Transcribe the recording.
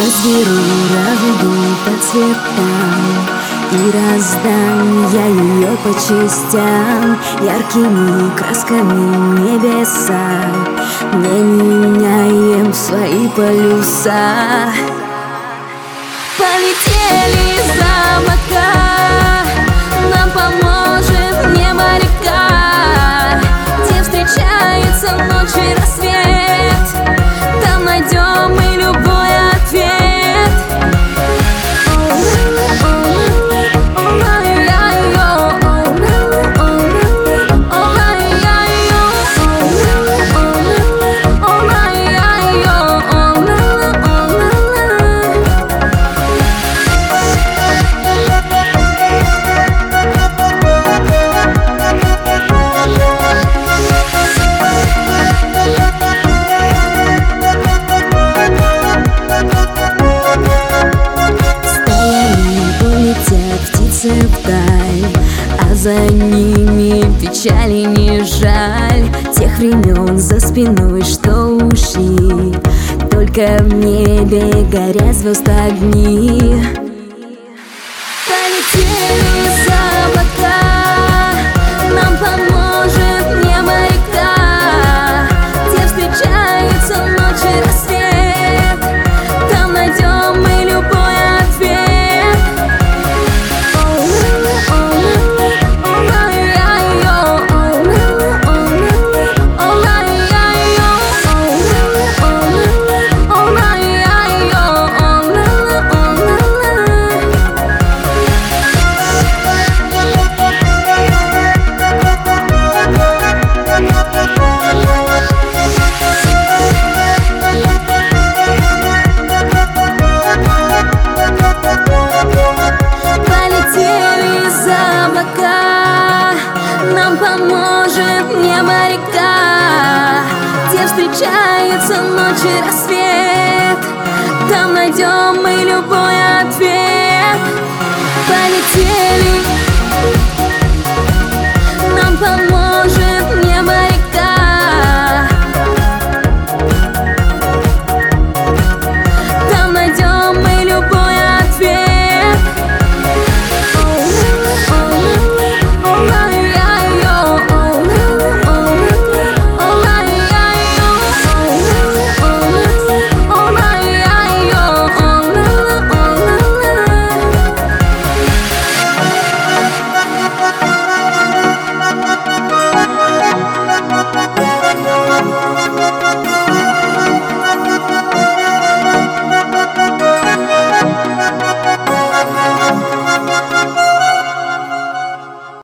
Разберу, разведу по цветам и раздам я ее по частям. Яркими красками небеса не меняем свои полюса. Полетели за облака, нам поможет небо-река, где встречаются ночь и рассвет. Там найдем мы любой ответ. Вдаль, а за ними печали не жаль тех времен за спиной, что ушли. Только в небе горят звезд огни. Полетели за облака, нам поможет небо-река, где встречаются ночь и рассвет. Там найдем мы любой ответ. Нам поможет небо-река, где встречаются ночь и рассвет. Там найдем мы любой ответ. Полетели, нам поможет небо-река, там найдем мы любой ответ. We'll be right back.